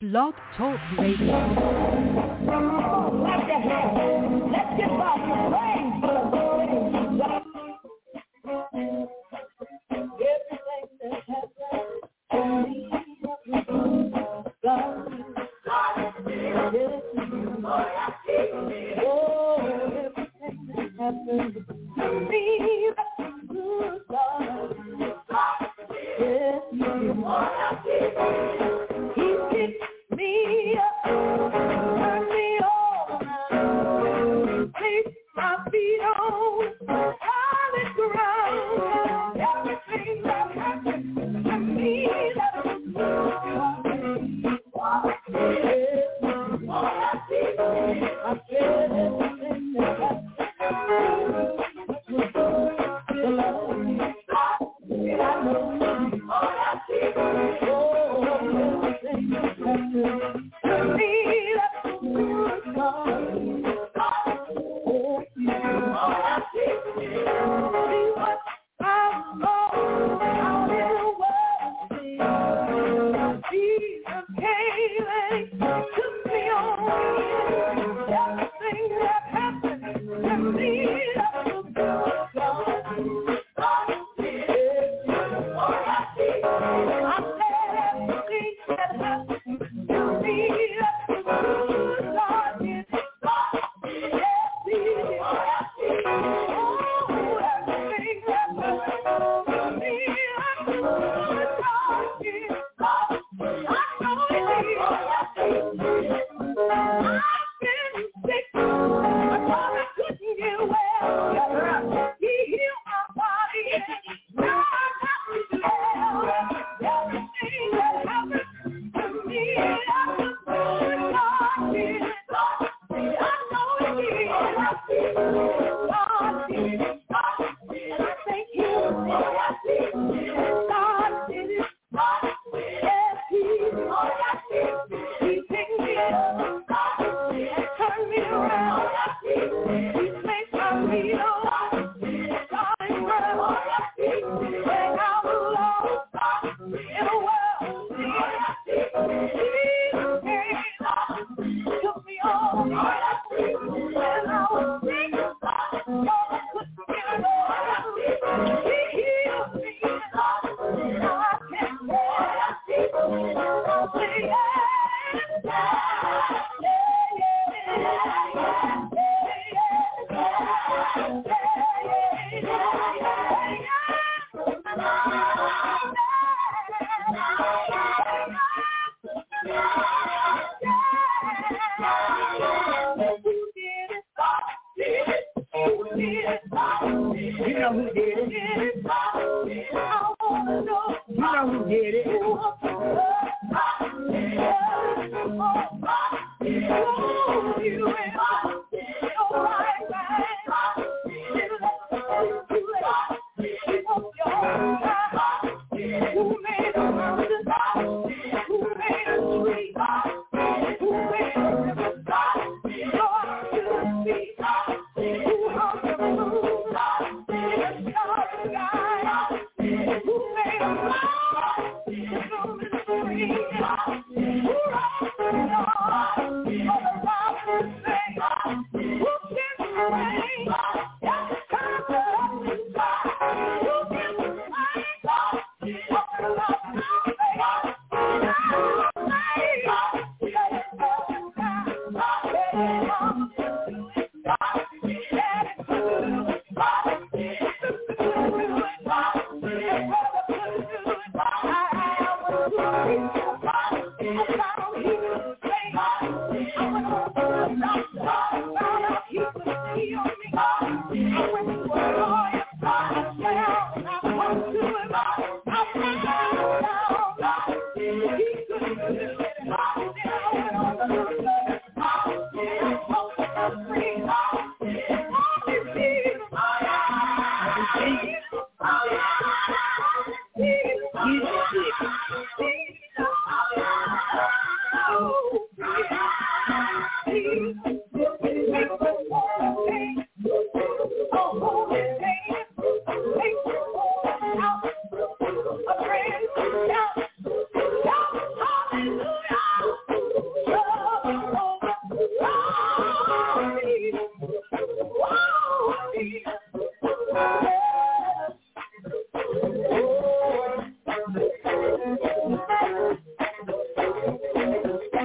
Blog Talk Radio. Clap your hands. Let's get back to praying for the everything that happened to me. God, oh, everything that happened to me. Good God, yes, He picked me up, turned me on, placed my feet on solid ground. Everything that happened to me, that was good. I said everything that happened was good. I know.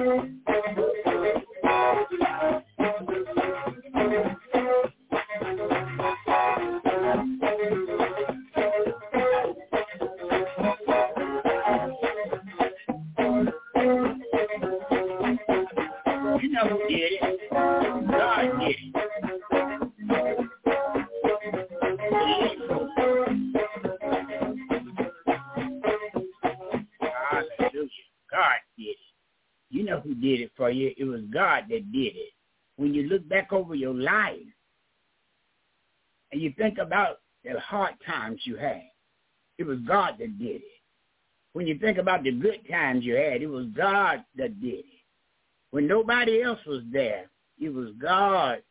It was God that did it. When you look back over your life and you think about the hard times you had, it was God that did it. When you think about the good times you had, it was God that did it. When nobody else was there, it was God.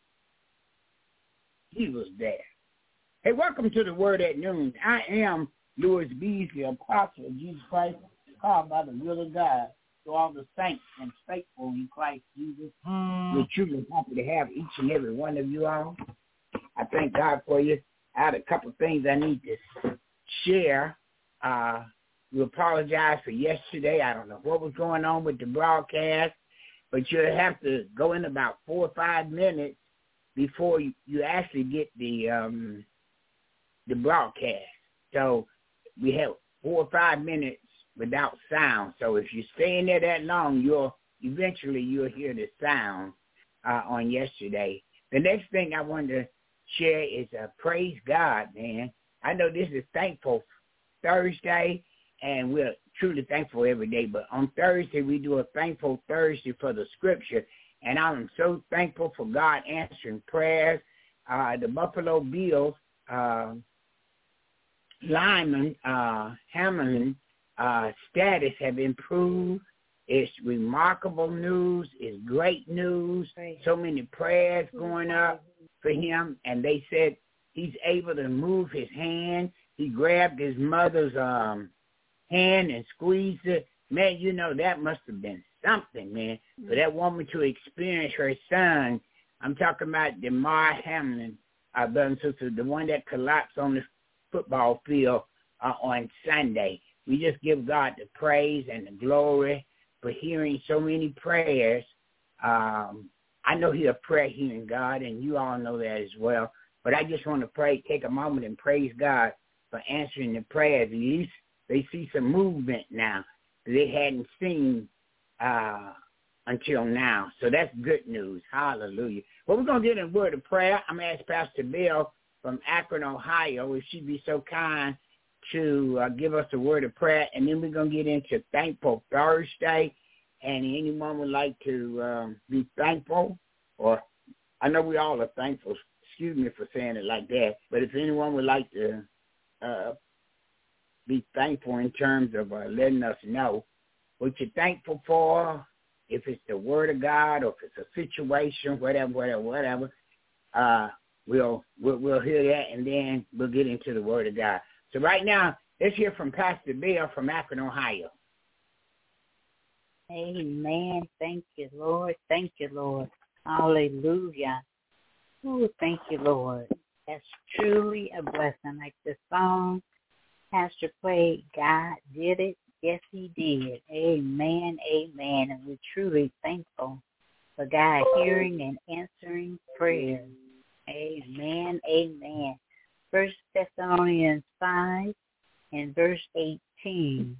He was there. Hey, welcome to the Word at Noon. I am Louis Beasley, apostle of Jesus Christ, called by the will of God. To all the saints and faithful in Christ Jesus, we're truly happy to have each and every one of you all. I thank God for you. I had a couple of things I need to share. We apologize for yesterday. I don't know what was going on with the broadcast, but you'll have to go in about 4 or 5 minutes before you actually get the broadcast. So we have 4 or 5 minutes without sound. So if you stay in there that long, you'll hear the sound on yesterday. The next thing I wanted to share is praise God, man. I know this is Thankful Thursday, and we're truly thankful every day. But on Thursday, we do a Thankful Thursday for the Scripture, and I'm so thankful for God answering prayers. The Buffalo Bills lineman Hamlin status have improved. It's remarkable news. It's great news. So many prayers going up for him, and they said he's able to move his hand. He grabbed his mother's hand and squeezed it. Man, you know, that must have been something, man. For that woman to experience her son, I'm talking about Damar Hamlin, brothers and sisters, the one that collapsed on the football field on Sunday. We just give God the praise and the glory for hearing so many prayers. I know He's a prayer hearing God, and you all know that as well. But I just want to take a moment and praise God for answering the prayers. At least they see some movement now that they hadn't seen until now. So that's good news. Hallelujah. Well, we're going to get in a word of prayer. I'm going to ask Pastor Bill from Akron, Ohio, if she'd be so kind to give us a word of prayer, and then we're going to get into Thankful Thursday. And anyone would like to be thankful, or I know we all are thankful, excuse me for saying it like that, but if anyone would like to be thankful in terms of letting us know what you're thankful for, if it's the Word of God or if it's a situation, whatever, we'll hear that, and then we'll get into the Word of God. So right now, let's hear from Pastor Bill from Akron, Ohio. Amen. Thank you, Lord. Thank you, Lord. Hallelujah. Oh, thank you, Lord. That's truly a blessing. Like the song Pastor played, God did it. Yes, He did. Amen. Amen. And we're truly thankful for God hearing and answering prayers. Amen. Amen. 1 Thessalonians 5 and verse 18.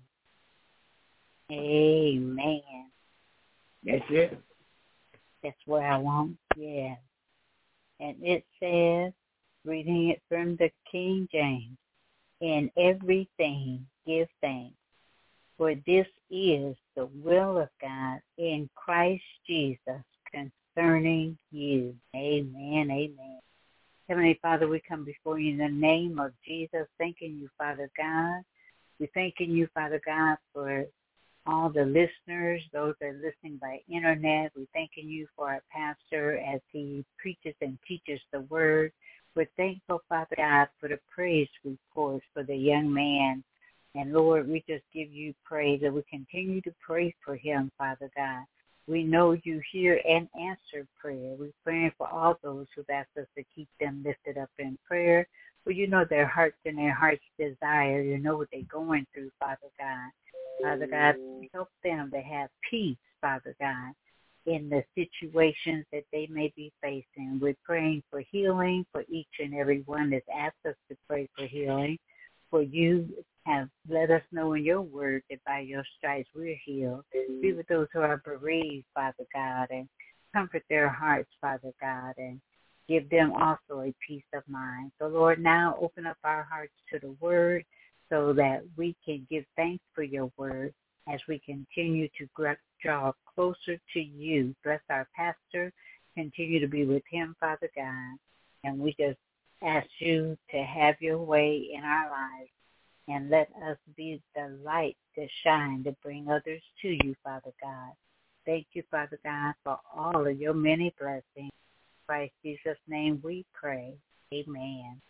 Amen. That's it? That's where I want. Yeah. And it says, reading it from the King James, in everything give thanks, for this is the will of God in Christ Jesus concerning you. Amen. Amen. Heavenly Father, we come before you in the name of Jesus, thanking you, Father God. We're thanking you, Father God, for all the listeners, those that are listening by internet. We're thanking you for our pastor as he preaches and teaches the word. We're thankful, Father God, for the praise reports for the young man. And Lord, we just give you praise, that we continue to pray for him, Father God. We know you hear and answer prayer. We're praying for all those who've asked us to keep them lifted up in prayer. Well, you know their hearts and their heart's desire. You know what they're going through, Father God. Father God, help them to have peace Father God, in the situations that they may be facing. We're praying for healing for each and every one that's asked us to pray for healing. For you have let us know in your word that by your stripes we're healed. Be with those who are bereaved, Father God, and comfort their hearts, Father God, and give them also a peace of mind. So, Lord, now open up our hearts to the word so that we can give thanks for your word as we continue to draw closer to you. Bless our pastor. Continue to be with him, Father God. And we just ask you to have your way in our lives and let us be the light that shine to bring others to you, Father God. Thank you, Father God, for all of your many blessings. In Christ Jesus' name we pray. Amen.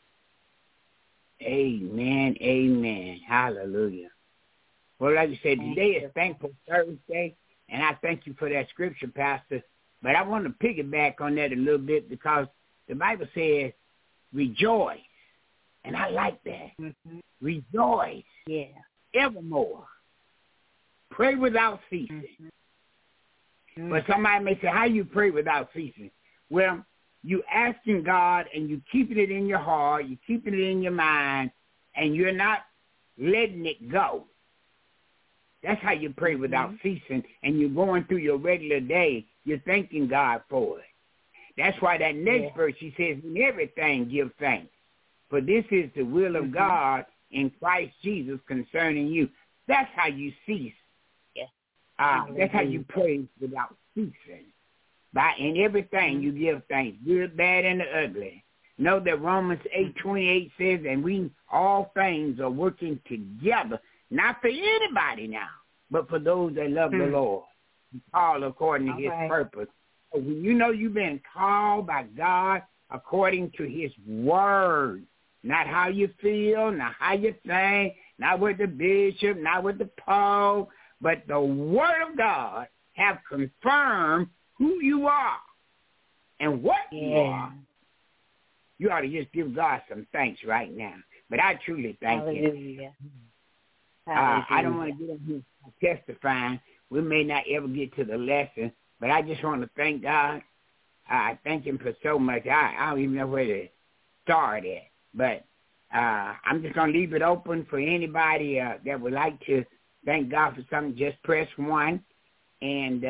Amen. Amen. Hallelujah. Well, like you said, today is Thankful Thursday, and I thank you for that scripture, Pastor. But I want to piggyback on that a little bit because the Bible says, rejoice. And I like that. Mm-hmm. Rejoice. Yeah. Evermore. Pray without ceasing. Mm-hmm. But somebody may say, how you pray without ceasing? Well, you asking God and you keeping it in your heart, you keeping it in your mind, and you're not letting it go. That's how you pray without ceasing, and you're going through your regular day. You're thanking God for it. That's why that next verse, he says, in everything give thanks. For this is the will of God in Christ Jesus concerning you. That's how you cease. That's how you pray without ceasing. In everything you give thanks, good, bad, and the ugly. Know that Romans 8:28 says, and we all things are working together, not for anybody now, but for those that love the Lord, called according to his purpose. So when you know you've been called by God according to his word, not how you feel, not how you think, not with the bishop, not with the pope, but the word of God have confirmed who you are and what you are. You ought to just give God some thanks right now. But I truly thank you. I don't want to get into testifying. We may not ever get to the lesson, but I just want to thank God. I thank him for so much. I don't even know where to start at. But I'm just going to leave it open for anybody that would like to thank God for something. Just press 1, and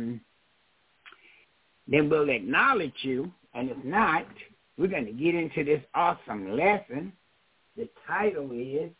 then we'll acknowledge you. And if not, we're going to get into this awesome lesson. The title is,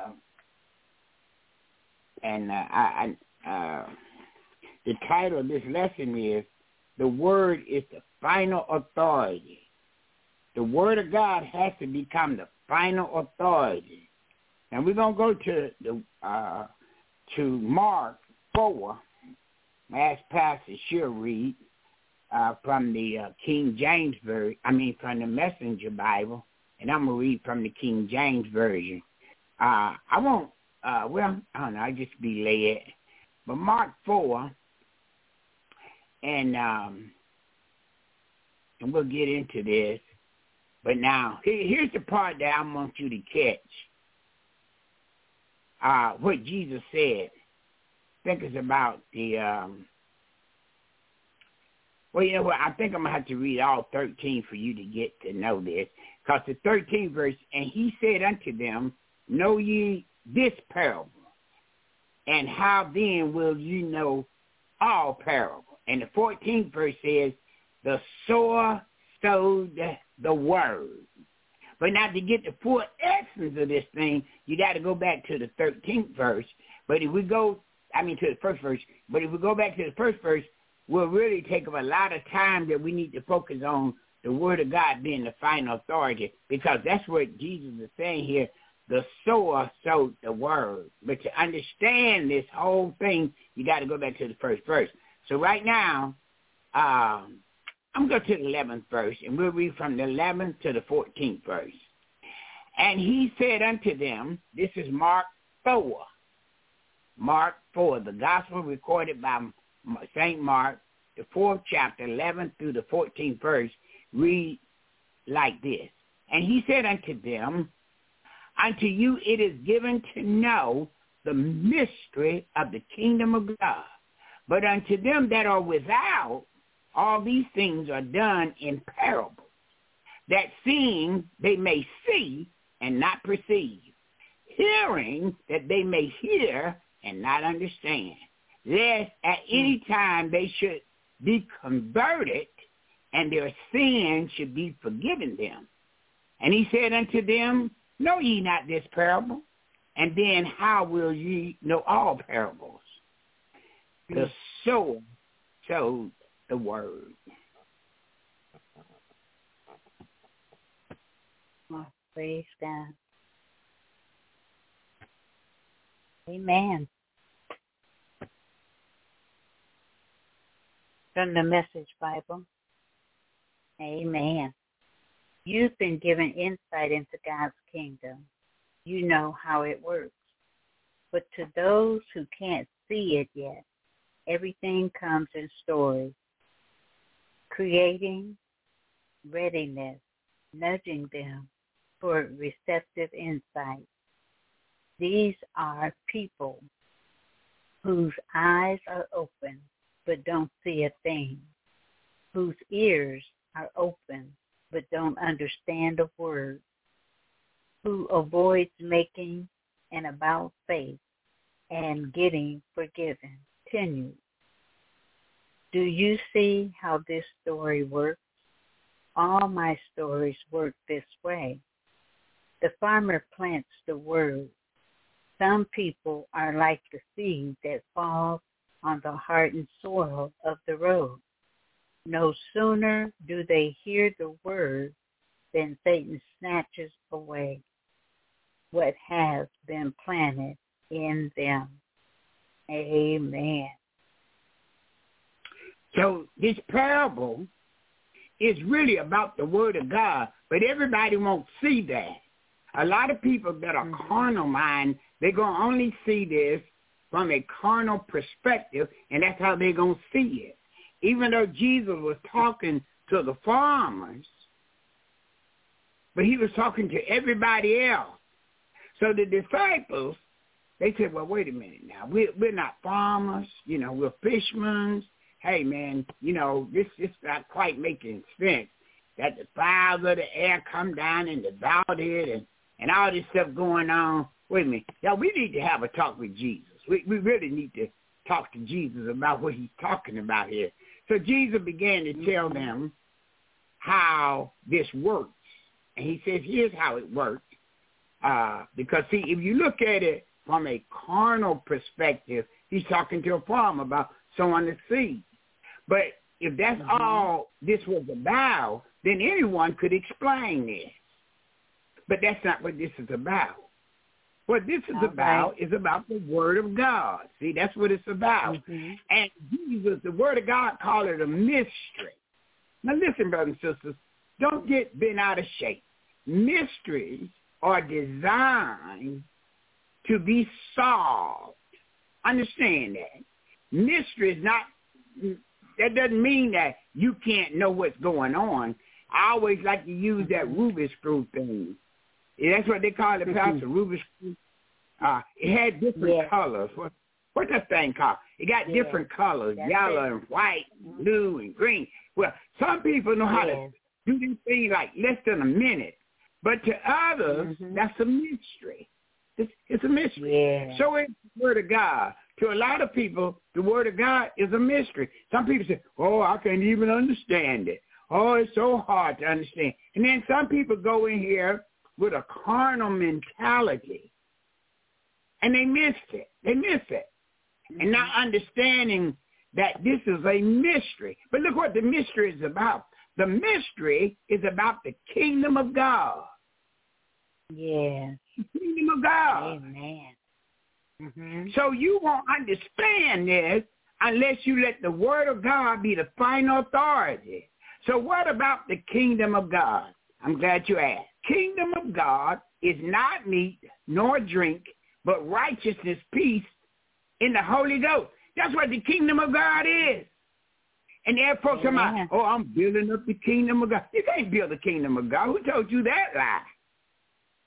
the title of this lesson is, the Word is the Final Authority. The Word of God has to become the final authority. And we're going to go to Mark 4. As Pastor should read from the King James Version, from the Messenger Bible, and I'm going to read from the King James Version. I don't know, I just be led. But Mark 4, and we'll get into this. But now, here's the part that I want you to catch. What Jesus said. I think it's about the, well, you know what, I think I'm going to have to read all 13 for you to get to know this. Because the 13th verse, and he said unto them, know ye this parable, and how then will you know all parable? And the 14th verse says, the sower sowed the word. But now to get the full essence of this thing, you got to go back to the 13th verse. But if we go, to the first verse. But if we go back to the first verse, we'll really take up a lot of time that we need to focus on the word of God being the final authority, because that's what Jesus is saying here. The sower sowed the word. But to understand this whole thing, you got to go back to the first verse. So right now, I'm going to go to the 11th verse, and we'll read from the 11th to the 14th verse. And he said unto them, this is Mark 4. Mark 4, the gospel recorded by St. Mark, the 4th chapter, 11th through the 14th verse, read like this. And he said unto them, unto you it is given to know the mystery of the kingdom of God, But unto them that are without, all these things are done in parables, that seeing they may see and not perceive, hearing that they may hear and not understand, lest at any time they should be converted and their sins should be forgiven them. And he said unto them, know ye not this parable? And then how will ye know all parables? The sower sowed the word. Oh, praise God. Amen. From the Message Bible. Amen. You've been given insight into God's kingdom. You know how it works. But to those who can't see it yet, everything comes in stories, creating readiness, nudging them for receptive insight. These are people whose eyes are open but don't see a thing, whose ears are open but don't understand a word, who avoids making an about face and getting forgiven. Continue. Do you see how this story works? All my stories work this way. The farmer plants the word. Some people are like the seed that falls on the hardened soil of the road. No sooner do they hear the word than Satan snatches away what has been planted in them. Amen. So this parable is really about the word of God, but everybody won't see that. A lot of people that are carnal mind, they're going to only see this from a carnal perspective, and that's how they're going to see it. Even though Jesus was talking to the farmers, but he was talking to everybody else. So the disciples, they said, well, wait a minute now. We're not farmers. We're fishermen. Hey, man, this is not quite making sense that the fowls of the air come down and devoured it and all this stuff going on. Wait a minute. Now, we need to have a talk with Jesus. We really need to talk to Jesus about what he's talking about here. So Jesus began to tell them how this works. And he says, here's how it works. Because, see, if you look at it from a carnal perspective, he's talking to a farmer about sowing the seed. But if that's all this was about, then anyone could explain this. But that's not what this is about. What this is about is about the Word of God. See, that's what it's about. And Jesus, the Word of God, called it a mystery. Now listen, brothers and sisters, don't get bent out of shape. Mysteries are designed to be solved. Understand that. Mystery is not, that doesn't mean that you can't know what's going on. I always like to use that Rubik's Cube thing. That's what they call it, Pastor, Rubik's Cube. It had different colors. What's that thing called? It got different colors, yellow and white, blue and green. Well, some people know how to do these things like less than a minute. But to others, that's a mystery. It's a mystery. So it's the Word of God. To a lot of people, the Word of God is a mystery. Some people say, oh, I can't even understand it. Oh, it's so hard to understand. And then some people go in here with a carnal mentality, and they missed it. They miss it. And not understanding that this is a mystery. But look what the mystery is about. The mystery is about the kingdom of God. Yes. The kingdom of God. Amen. So you won't understand this unless you let the Word of God be the final authority. So what about the kingdom of God? I'm glad you asked. Kingdom of God is not meat nor drink, but righteousness, peace in the Holy Ghost. That's what the kingdom of God is. And there are folks talking about, oh, I'm building up the kingdom of God. You can't build the kingdom of God. Who told you that lie?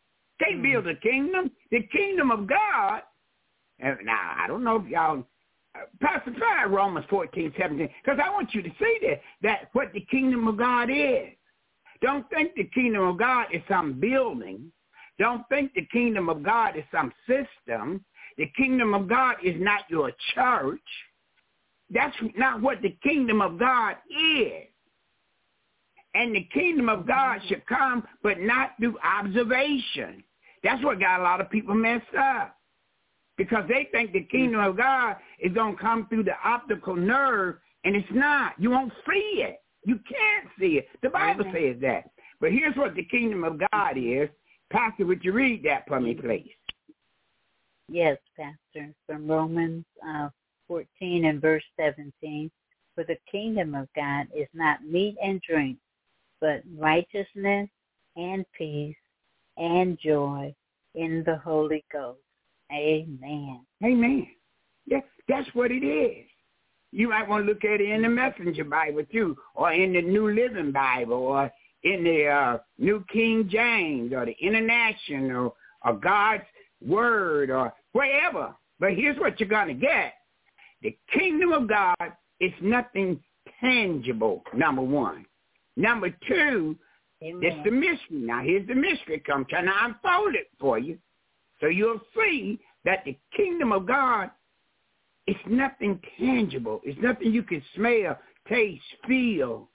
Can't build a kingdom. The kingdom of God. Now, I don't know if y'all Pastor, try Romans 14:17, because I want you to see that what the kingdom of God is. Don't think the kingdom of God is some building. Don't think the kingdom of God is some system. The kingdom of God is not your church. That's not what the kingdom of God is. And the kingdom of God should come, but not through observation. That's what got a lot of people messed up. Because they think the kingdom of God is going to come through the optical nerve, and it's not. You won't see it. You can't see it. The Bible says that. But here's what the kingdom of God is. Pastor, would you read that for me, please? Yes, Pastor. From Romans 14 and verse 17. For the kingdom of God is not meat and drink, but righteousness and peace and joy in the Holy Ghost. Amen. Amen. Yes, that's what it is. You might want to look at it in the Messenger Bible too, or in the New Living Bible, or in the New King James, or the International, or God's Word, or wherever. But here's what you're going to get. The kingdom of God is nothing tangible, number one. Number two, Amen. It's the mystery. Now, here's the mystery. I'm trying to unfold it for you. So you'll see that the kingdom of God is nothing tangible. It's nothing you can smell, taste, feel.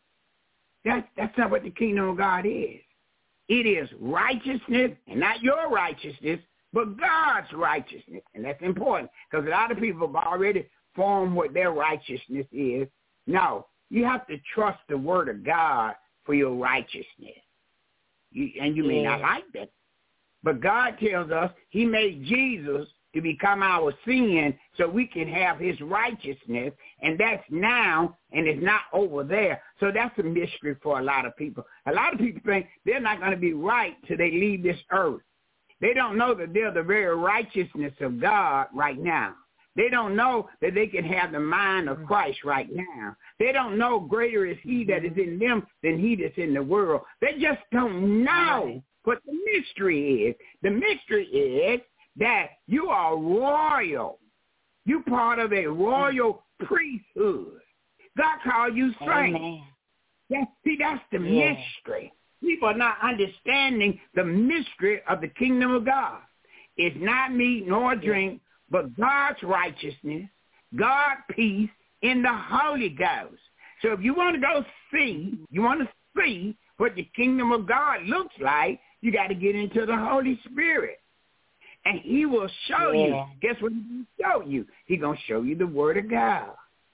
That's not what the kingdom of God is. It is righteousness, and not your righteousness, but God's righteousness. And that's important, because a lot of people have already formed what their righteousness is. No, you have to trust the word of God for your righteousness. You may not like that. But God tells us he made Jesus to become our sin so we can have his righteousness, and that's now, and it's not over there. So that's a mystery for a lot of people. A lot of people think they're not going to be right till they leave this earth. They don't know that they're the very righteousness of God right now. They don't know that they can have the mind of Christ right now. They don't know greater is he that is in them than he that's in the world. They just don't know what the mystery is. The mystery is that you are royal. You're part of a royal priesthood. God called you saints. That's the mystery. People are not understanding the mystery of the kingdom of God. It's not meat nor drink, but God's righteousness, God's peace in the Holy Ghost. So if you want to go see, what the kingdom of God looks like, you got to get into the Holy Spirit. And he will show you. Guess what he's going to show you? He's going to show you the word of God.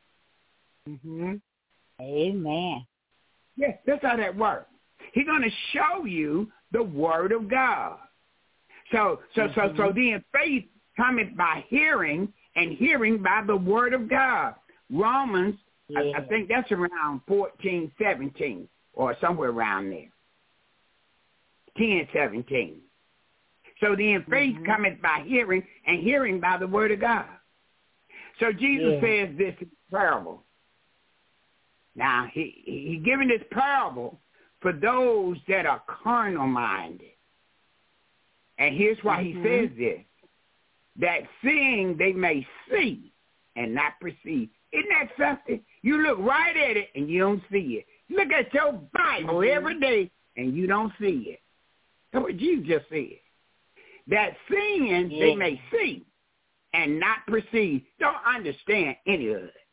Amen. Yes, that's how that works. He's going to show you the word of God. So then faith cometh by hearing, and hearing by the word of God. Romans, I think that's around 14, 17, or somewhere around there. 10, 17. So then faith cometh by hearing, and hearing by the word of God. So Jesus says this in parable. Now, he giving this parable for those that are carnal-minded. And here's why he says this. That seeing they may see and not perceive. Isn't that something? You look right at it and you don't see it. Look at your Bible every day and you don't see it. That's what Jesus just said. That seeing they may see and not perceive. Don't understand any of it.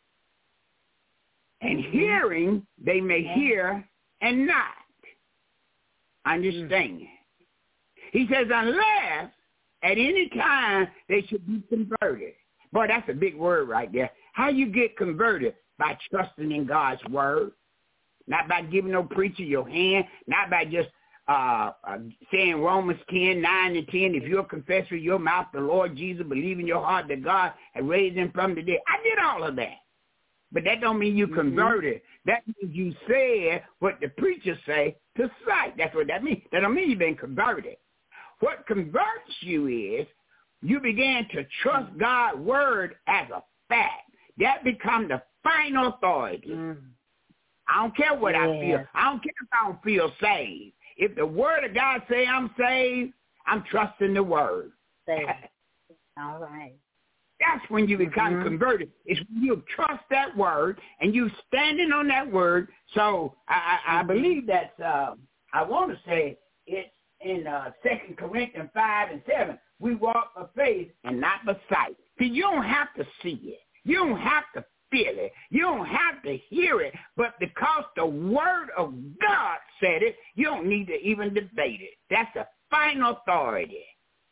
And hearing they may hear and not understand. He says unless at any time they should be converted. Boy, that's a big word right there. How you get converted? By trusting in God's word. Not by giving no preacher your hand. Not by just saying Romans 10, 9 and 10. If you'll confess with your mouth the Lord Jesus, believe in your heart that God had raised him from the dead. I did all of that. But that don't mean you converted. That means you said what the preacher say to sight. That's what that means. That don't mean you've been converted. What converts you is you began to trust God's word as a fact. That becomes the final authority. I don't care what I feel. I don't care if I don't feel saved. If the word of God say I'm saved, I'm trusting the word. Saved. All right. That's when you become converted. It's when you trust that word and you standing on that word. So I believe that's, I want to say it's in 2 Corinthians 5:7. We walk by faith and not by sight. See, you don't have to see it. You don't have to feel it. You don't have to hear it. But because the word of God said it, you don't need to even debate it. That's the final authority.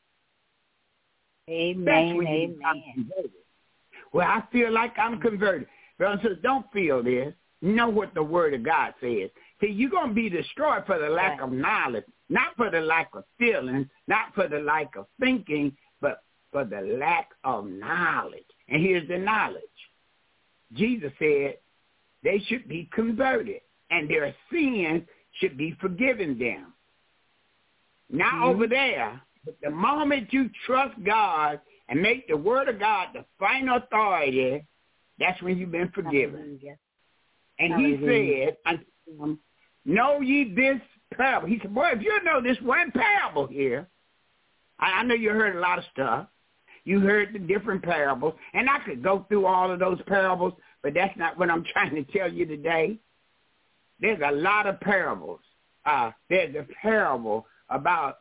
Amen, amen. Well, I feel like I'm converted. Brothers and sisters, don't feel this. Know what the word of God says. See, you're going to be destroyed for the lack of knowledge, not for the lack of feelings, not for the lack of thinking, but for the lack of knowledge. And here's the knowledge. Jesus said they should be converted, and their sins should be forgiven them. Not over there, but the moment you trust God and make the word of God the final authority, that's when you've been forgiven. Hallelujah. And he said, know ye this parable. He said, boy, if you know this one parable here, I know you heard a lot of stuff. You heard the different parables, and I could go through all of those parables, but that's not what I'm trying to tell you today. There's a lot of parables. There's a parable about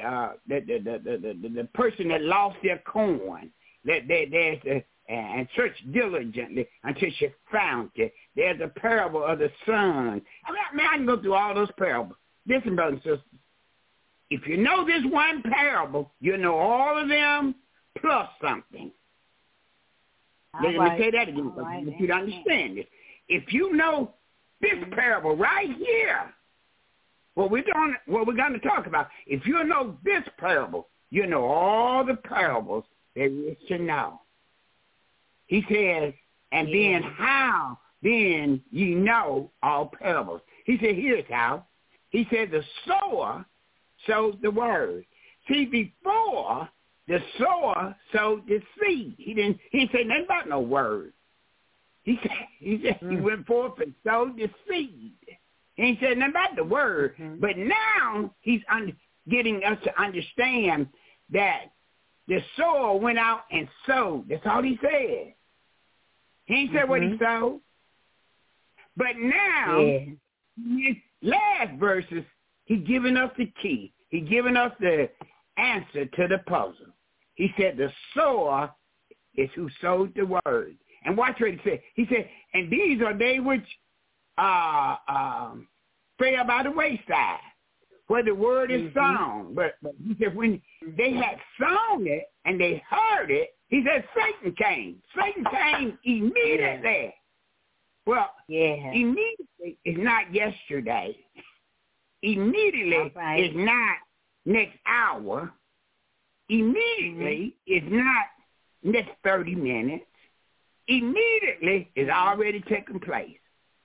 the person that lost their coin. And searched diligently until she found it. There's a parable of the son. I can go through all those parables. Listen, brothers and sisters, if you know this one parable, you know all of them plus something. Let me say that again, if you understand it. If you know this parable right here, what we're going to talk about, if you know this parable, you know all the parables there is to know. He says, and then how then ye know all parables. He said, here's how. He said the sower sowed the word. See, before the sower sowed the seed. He didn't say nothing about no word. He went forth and sowed the seed. He ain't said nothing about the word. But now he's getting us to understand that the sower went out and sowed. That's all he said. He ain't said what he sowed. But now, his last verses, he's giving us the key. He's giving us the answer to the puzzle. He said the sower is who sowed the word. And watch what he said. He said, and these are they which fell by the wayside, where the word is sown. But he said when they had sown it and they heard it, he said Satan came. Satan came immediately. Yeah. Well, immediately is not yesterday. Immediately is not next hour. Immediately is not next 30 minutes. Immediately is already taking place.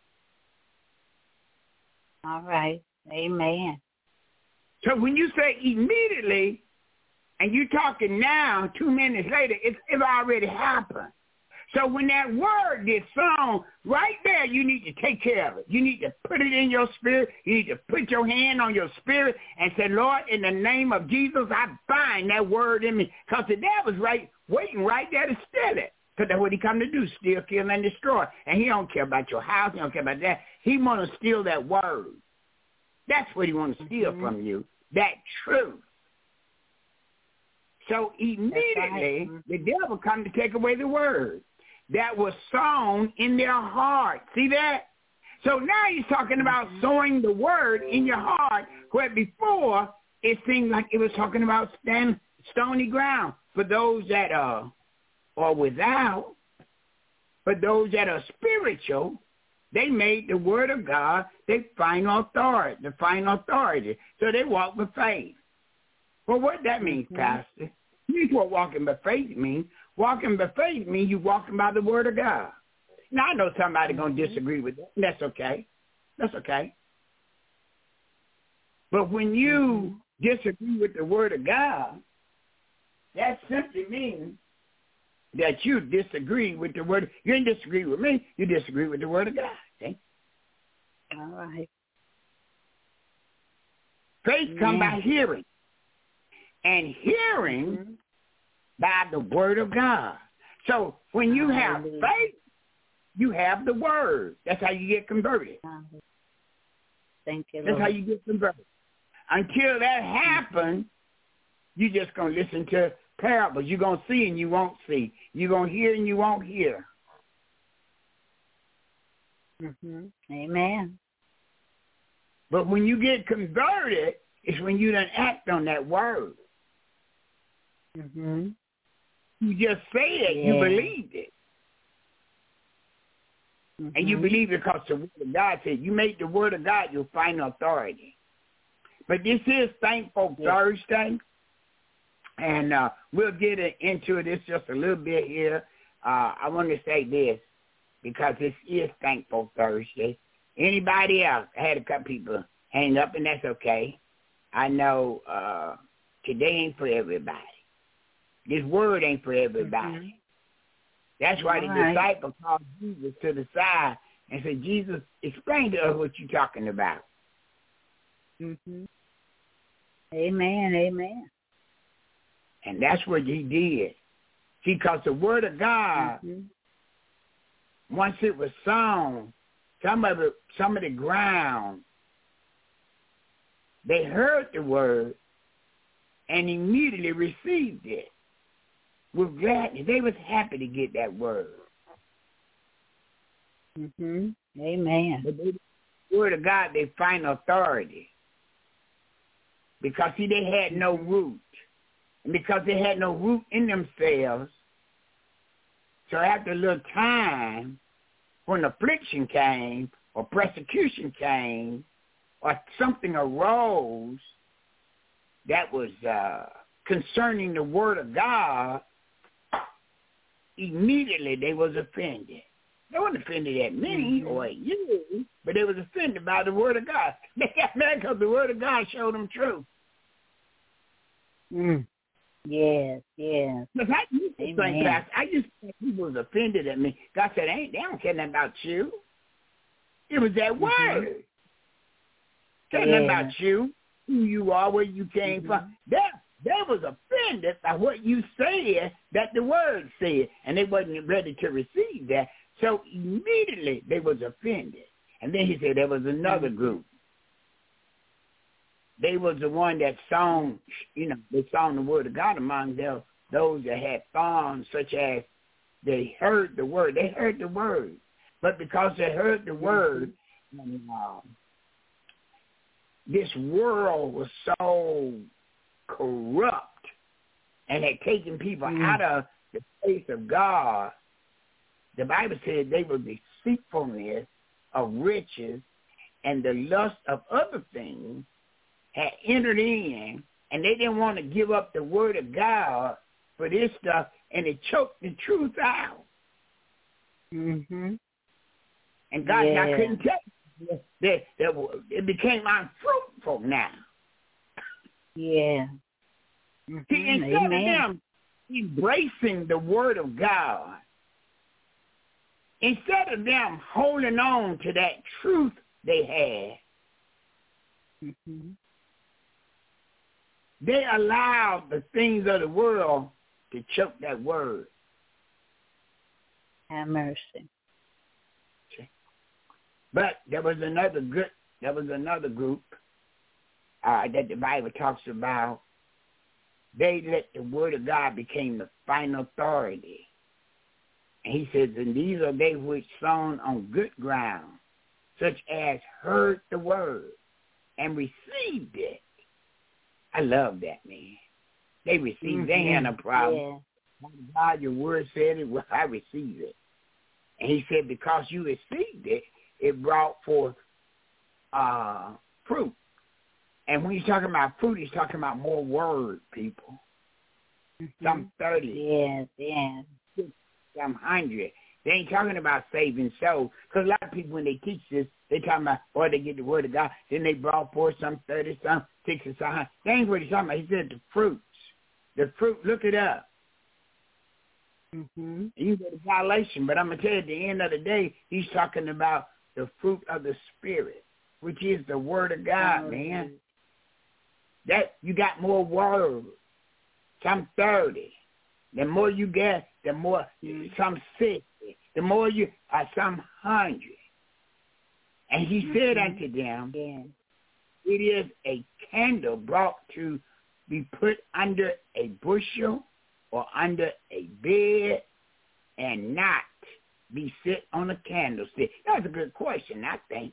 All right. Amen. So when you say immediately, and you're talking now, 2 minutes later, it already happened. So when that word gets sown, right there, you need to take care of it. You need to put it in your spirit. You need to put your hand on your spirit and say, Lord, in the name of Jesus, I bind that word in me. Because the devil's waiting right there to steal it. Because that's what he come to do, steal, kill, and destroy. And he don't care about your house. He don't care about that. He want to steal that word. That's what he wants to steal from you, that truth. So immediately, the devil come to take away the word that was sown in their heart. See that? So now he's talking about sowing the word in your heart, where before it seemed like it was talking about stony ground for those that are without. For those that are spiritual, they made the word of God their final authority. So they walk by faith. Well, what that means, Pastor? Here's what walking by faith means. Walking by faith means you walking by the word of God. Now, I know somebody going to disagree with that. That's okay. That's okay. But when you disagree with the word of God, that simply means that you disagree with the word. You didn't disagree with me. You disagree with the word of God. See? All right. Faith comes by hearing. And hearing by the word of God. So when you have faith, you have the word. That's how you get converted. Thank you, Lord. That's how you get converted. Until that happens, you're just going to listen to parables. You're going to see and you won't see. You're going to hear and you won't hear. Amen. But when you get converted, it's when you don't act on that word. You just say it. You believe it. And you believe it because the word of God said, you make the word of God your final authority. But this is Thankful Thursday, and we'll get into this just a little bit here. I want to say this, because this is Thankful Thursday. Anybody else? I had a couple people hang up, and that's okay. I know today ain't for everybody. This word ain't for everybody. That's why the disciple called Jesus to the side and said, Jesus, explain to us what you're talking about. Amen, amen. And that's what he did. See, because the word of God, once it was sown, some of the ground, they heard the word and immediately received it with gladness. They was happy to get that word. Amen. But the word of God, they find authority. Because, see, they had no root. And because they had no root in themselves, so after a little time, when affliction came, or persecution came, or something arose that was concerning the word of God, immediately they was offended. They weren't offended at me or at you, but they was offended by the word of God. They got mad because the word of God showed them truth. Yes, yes. Because I used to think, Pastor, I used to think people was offended at me. God said, they don't care nothing about you. It was that word. Care nothing about you, who you are, where you came from. They was offended by what you said that the word said, and they wasn't ready to receive that. So immediately they was offended. And then he said there was another group. They was the one that sown, they sown the word of God among them, those that had thorns, such as they heard the word. They heard the word. But because they heard the word, this world was so corrupt and had taken people out of the face of God. The Bible said they were deceitfulness of riches and the lust of other things had entered in, and they didn't want to give up the word of God for this stuff, and it choked the truth out. And God said, I couldn't tell you that it became unfruitful now. Yeah. See, instead of them embracing the word of God, instead of them holding on to that truth they had, they allowed the things of the world to choke that word. Have mercy. But there was another group that the Bible talks about. They let the word of God become the final authority. And he says, and these are they which sown on good ground, such as heard the word and received it. I love that, man. They received. They had a problem. God, your word said it. Well, I received it. And he said, because you received it, it brought forth fruit. And when he's talking about fruit, he's talking about more word, people. Some 30. Yes. Some 100. They ain't talking about saving souls. Because a lot of people, when they teach this, they talking about, boy, they get the word of God. Then they brought forth some 30, some 60, some 100. That ain't what he's talking about. He said the fruits. The fruit, look it up. You get a violation. But I'm going to tell you, at the end of the day, he's talking about the fruit of the Spirit, which is the word of God, man. That you got more word. Some 30. The more you get, the more some sick. The more you are some hungry. And he said unto them, it is a candle brought to be put under a bushel or under a bed and not be set on a candlestick. That's a good question, I think.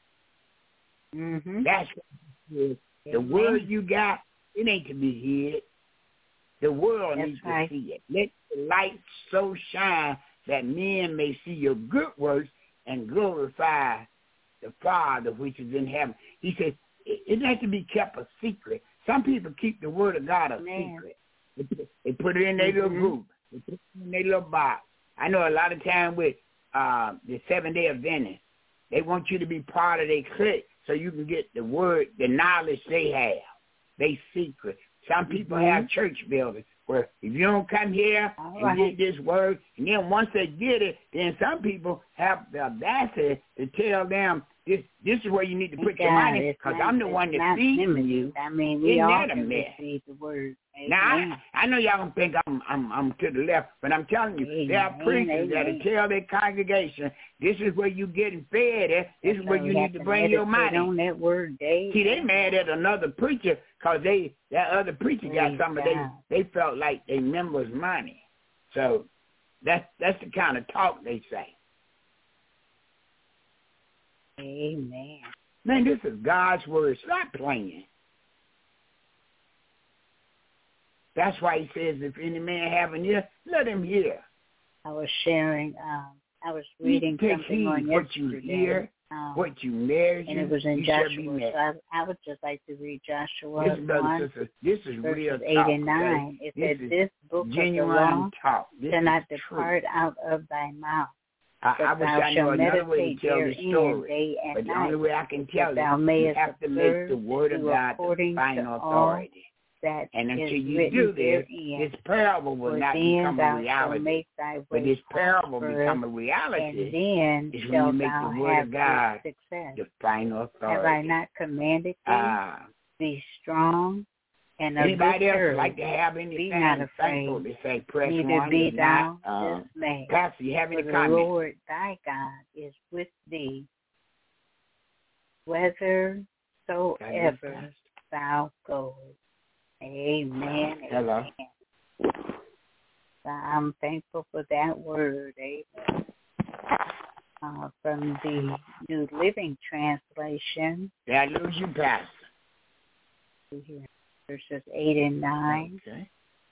That's what it is. The word you got, it ain't to be hid. The world needs to see it. Let the light so shine that men may see your good works and glorify the Father which is in heaven. He says it has to be kept a secret. Some people keep the word of God a secret. They put it in their little group. They put it in their little box. I know a lot of time with the 7-Day Adventists, they want you to be part of their clique so you can get the word, the knowledge they have. They secret. Some people have church buildings where if you don't come here and get this word, and then once they get it, then some people have the audacity to tell them, this is where you need to put your money because I'm the one that feeds you. I mean, we all can receive the word. Now, I know y'all don't think I'm to the left, but I'm telling you, there are preachers that tell their congregation, this is where you getting fed at. This is where you need to bring your money. On that word, See, they mad at another preacher because that other preacher got some of they felt like they members' money. So that's the kind of talk they say. Amen. Man, this is God's word. Stop playing. That's why he says, if any man have an ear, let him hear. I was sharing, I was reading something on yesterday. What you hear, what you measure, and it was in Joshua. So I would just like to read Joshua 1, this is real verses 8 and 9. It said, this book of the law shall not depart out of thy mouth. I wish I knew another way to tell the story, but the only way I can tell it, you have to make the word of God the final authority. And until you do this parable will not become a reality. But this parable become a reality is when you make the word of God the final authority. Have I not commanded thee? Be strong and of anybody good else courage. like to have anything Be not afraid. to say, press Neither one. be thou dismayed. Pastor, you have any For comments? the Lord thy God is with thee, whithersoever thou goest. Amen. Hello. Amen. So I'm thankful for that word. Amen. From the New Living Translation. Did I lose you, Pastor? Verses 8 and 9. Okay.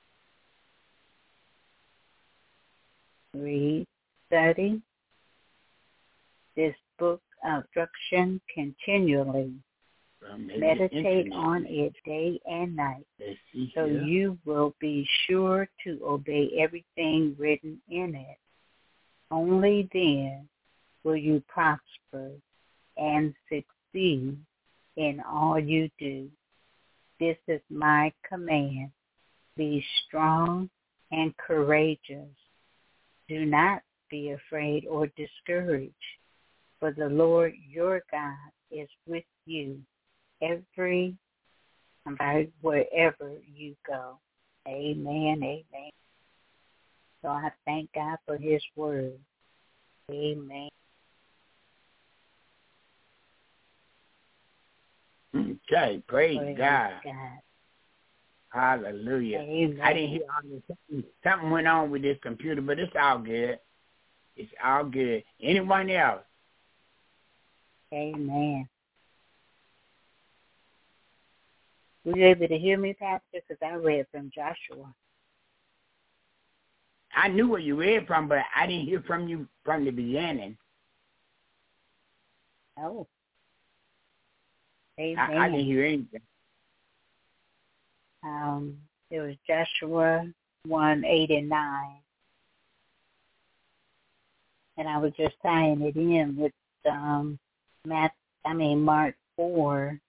Read, study this book of instruction continually. Meditate on it day and night, so you will be sure to obey everything written in it. Only then will you prosper and succeed in all you do. This is my command. Be strong and courageous. Do not be afraid or discouraged, for the Lord your God is with you wherever you go. Amen, amen. So I thank God for his word. Amen. Okay, praise God. God. Hallelujah. Amen. I didn't hear all this. Something went on with this computer, but it's all good. It's all good. Anyone else? Amen. Were you able to hear me, Pastor? Because I read from Joshua. I knew where you read from, but I didn't hear from you from the beginning. Oh. Amen. I didn't hear anything. It was Joshua 1, 8 and 9. And I was just tying it in with Mark 4.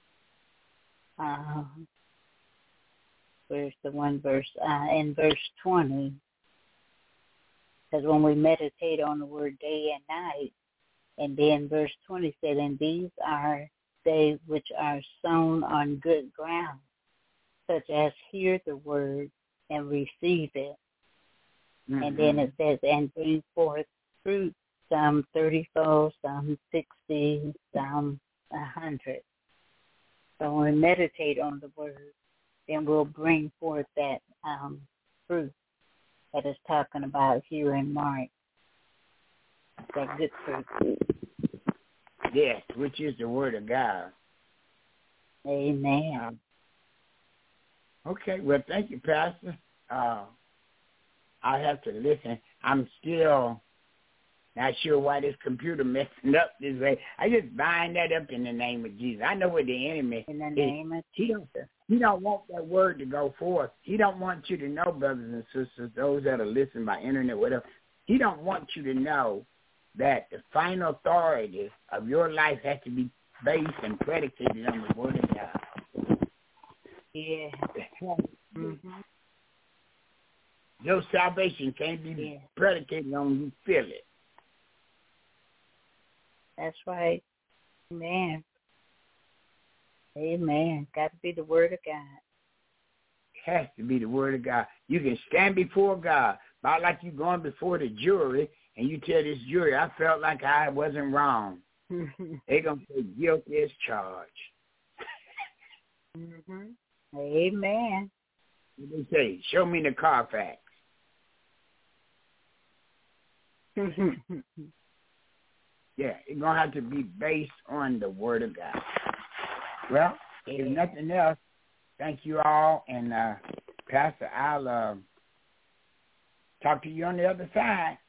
Where's the one verse? In verse 20. Because when we meditate on the word day and night, and then verse 20 said, and these are they which are sown on good ground, such as hear the word and receive it. Mm-hmm. And then it says, and bring forth fruit, some 30-fold, some 60, some 100. So when we meditate on the word, then we'll bring forth that fruit that is talking about here in Mark. That good fruit. Yes, which is the word of God. Amen. Okay, well, thank you, Pastor. I'll have to listen. I'm still not sure why this computer messing up this way. I just bind that up in the name of Jesus. I know what the enemy in the name of Jesus. He don't want that word to go forth. He don't want you to know, brothers and sisters, those that are listening by internet, whatever. He don't want you to know that the final authority of your life has to be based and predicated on the word of God. Yeah. Mm-hmm. Your salvation can't be predicated on you feel it. That's right. Amen. Amen. Got to be the word of God. It has to be the word of God. You can stand before God, about like you going before the jury, and you tell this jury, I felt like I wasn't wrong. They're going to say guilty as charged. Mm-hmm. Amen. They say, show me the Carfax. Yeah, it's going to have to be based on the word of God. Well, if nothing else, thank you all. And, Pastor, I'll talk to you on the other side.